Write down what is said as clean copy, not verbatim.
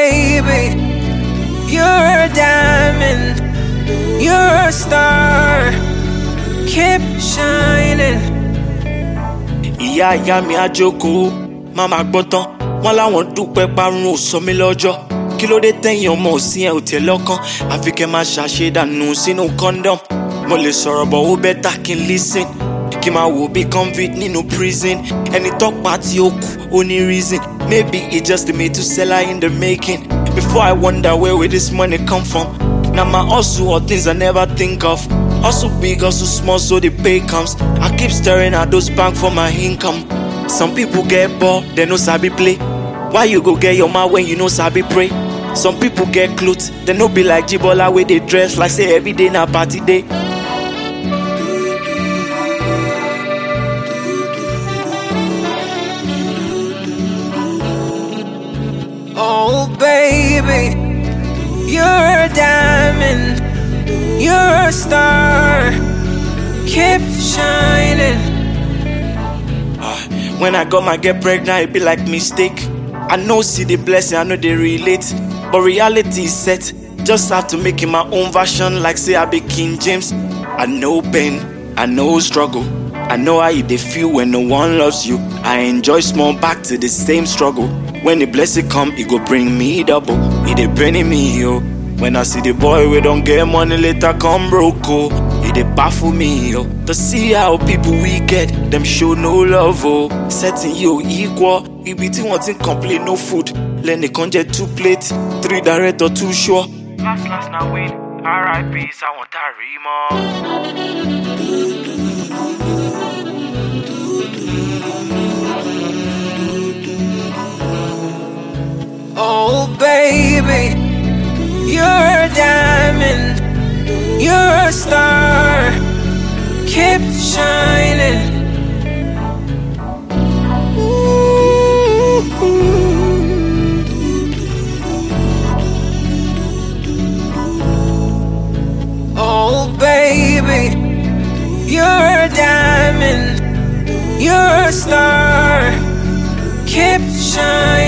baby, you're a diamond, you're a star, keep shining. Ìyá mi á jókòó, màmá gbọ́ tán, wọ́n láwọn dúpẹ́ parun ò sọ mí lọ́jọ́. Kí ló dé tẹ̀yìn ọmọ òsín ẹ̀ ò tẹ̀ lọ́kàn? Àfi kẹ́ máa ṣàṣedànù sínú condom. Mo lè sọ̀rọ̀ bọ̀ ó bẹ́tà kí n listen. Kí máa wò bí convict nínú prison. Ẹni tọ́pa tí ó kú ó ní reason. Maybe it's just a Methuselah in the making. Before I wonder where this money come from. Now my hustle or things I never think of. Hustle big, hustle small, so the pay comes. I keep staring at those bank for my income. Some people get bored, they no sabi play. Why you go get your man when you no sabi pray? Some people get clothes, they no be like Jibola where they dress like say every day na party day. Oh baby, you're a diamond, you're a star, keep shining. When I got my get pregnant, it be like mistake. I know see the blessing, I know they relate. But reality is set, just have to make it my own version. Like say I be King James. I know pain, I know struggle. I know how you dey feel when no one loves you. I enjoy small back to the same struggle. When the blessing come, it go bring me double. It dey burning me, yo. When I see the boy we don't get money later come broke, oh. It dey baffle me, yo. To see how people wicked, them show no love, oh. Setting you equal, it be tí wọ́n ti complain no food. Lẹ́ni kan jẹ 2 plates, 3 direct or 2 sure. Last na win, RIP sáwọn tá a rí mọ́. Oh baby, you're a diamond, you're a star, keep shining. Oh baby, you're a diamond, you're a star, keep shining.